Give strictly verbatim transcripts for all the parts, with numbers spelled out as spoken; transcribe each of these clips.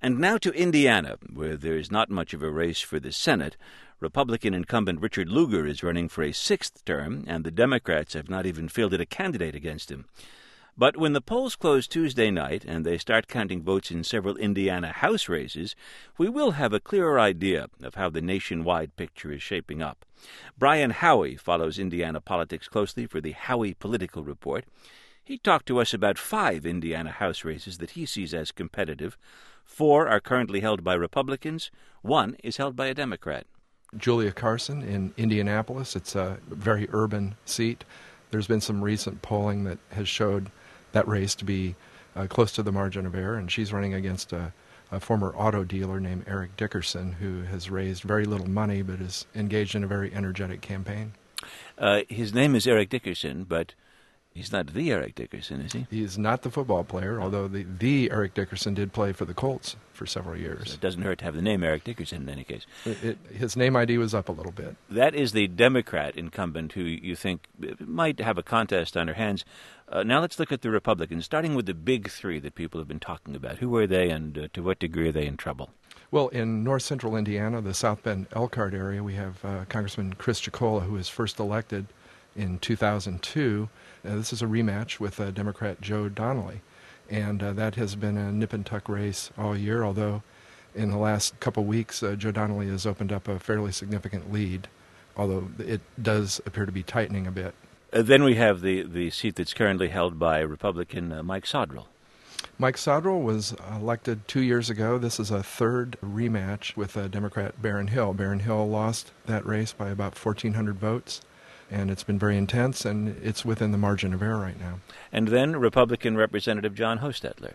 And now to Indiana, where there's not much of a race for the Senate. Republican incumbent Richard Lugar is running for a sixth term, and the Democrats have not even fielded a candidate against him. But when the polls close Tuesday night and they start counting votes in several Indiana House races, we will have a clearer idea of how the nationwide picture is shaping up. Brian Howey follows Indiana politics closely for the Howey Political Report. He talked to us about five Indiana House races that he sees as competitive. Four are currently held by Republicans. One is held by a Democrat. Julia Carson in Indianapolis. It's a very urban seat. There's been some recent polling that has showed that race to be uh, close to the margin of error, and she's running against a, a former auto dealer named Eric Dickerson, who has raised very little money but is engaged in a very energetic campaign. Uh, his name is Eric Dickerson, but he's not the Eric Dickerson, is he? He's not the football player, although the, the Eric Dickerson did play for the Colts for several years. So it doesn't hurt to have the name Eric Dickerson in any case. It, it, his name I D was up a little bit. That is the Democrat incumbent who you think might have a contest on her hands. Uh, now let's look at the Republicans, starting with the big three that people have been talking about. Who are they, and uh, to what degree are they in trouble? Well, in north central Indiana, the South Bend Elkhart area, we have uh, Congressman Chris Chicola, who was first elected in two thousand two. Uh, this is a rematch with uh, Democrat Joe Donnelly, and uh, that has been a nip-and-tuck race all year, although in the last couple weeks, uh, Joe Donnelly has opened up a fairly significant lead, although it does appear to be tightening a bit. Uh, then we have the, the seat that's currently held by Republican uh, Mike Sodrell. Mike Sodrell was elected two years ago. This is a third rematch with uh, Democrat Barron Hill. Barron Hill lost that race by about fourteen hundred votes. And it's been very intense, and it's within the margin of error right now. And then Republican Representative John Hostetler.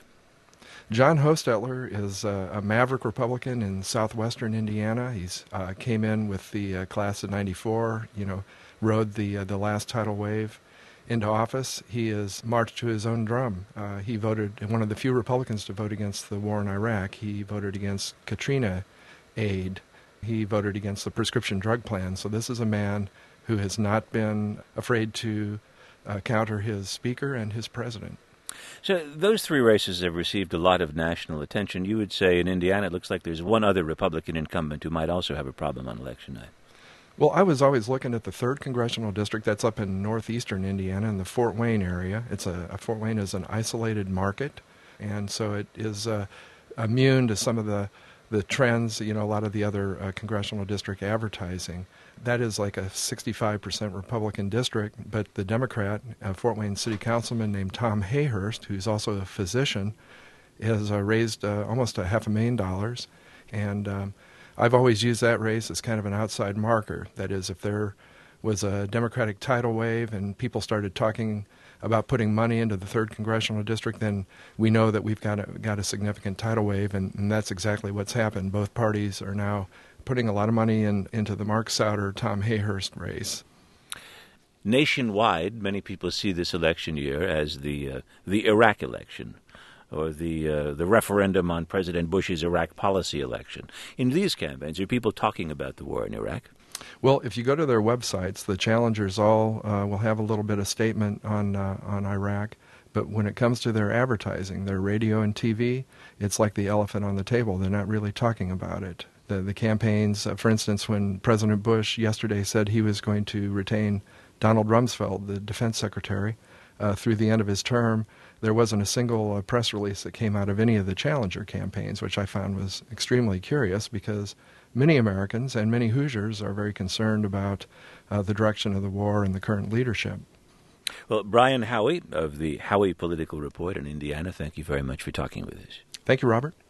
John Hostetler is uh, a maverick Republican in southwestern Indiana. He's uh, came in with the uh, class of ninety-four, you know, rode the uh, the last tidal wave into office. He has marched to his own drum. Uh, he voted, one of the few Republicans to vote against the war in Iraq. He voted against Katrina aid. He voted against the prescription drug plan. So this is a man who has not been afraid to uh, counter his speaker and his president. So those three races have received a lot of national attention. You would say in Indiana it looks like there's one other Republican incumbent who might also have a problem on election night. Well, I was always looking at the third congressional district. That's up in northeastern Indiana in the Fort Wayne area. It's a, a Fort Wayne is an isolated market, and so it is uh, immune to some of the the trends, you know, a lot of the other uh, congressional district advertising. That is like a sixty-five percent Republican district, but the Democrat, uh, Fort Wayne City Councilman named Tom Hayhurst, who's also a physician, has uh, raised uh, almost a half a million dollars. And um, I've always used that race as kind of an outside marker. That is, if there was a Democratic tidal wave and people started talking about putting money into the third congressional district, then we know that we've got a, got a significant tidal wave, and, and that's exactly what's happened. Both parties are now putting a lot of money in, into the Mark Souder, Tom Hayhurst race. Nationwide, many people see this election year as the uh, the Iraq election, or the uh, the referendum on President Bush's Iraq policy election. In these campaigns, are people talking about the war in Iraq? Well, if you go to their websites, the challengers all uh, will have a little bit of statement on uh, on Iraq. But when it comes to their advertising, their radio and T V, it's like the elephant on the table. They're not really talking about it. The, the campaigns, uh, for instance, when President Bush yesterday said he was going to retain Donald Rumsfeld, the defense secretary, uh, through the end of his term, there wasn't a single uh, press release that came out of any of the challenger campaigns, which I found was extremely curious because many Americans and many Hoosiers are very concerned about uh, the direction of the war and the current leadership. Well, Brian Howey of the Howey Political Report in Indiana, thank you very much for talking with us. Thank you, Robert.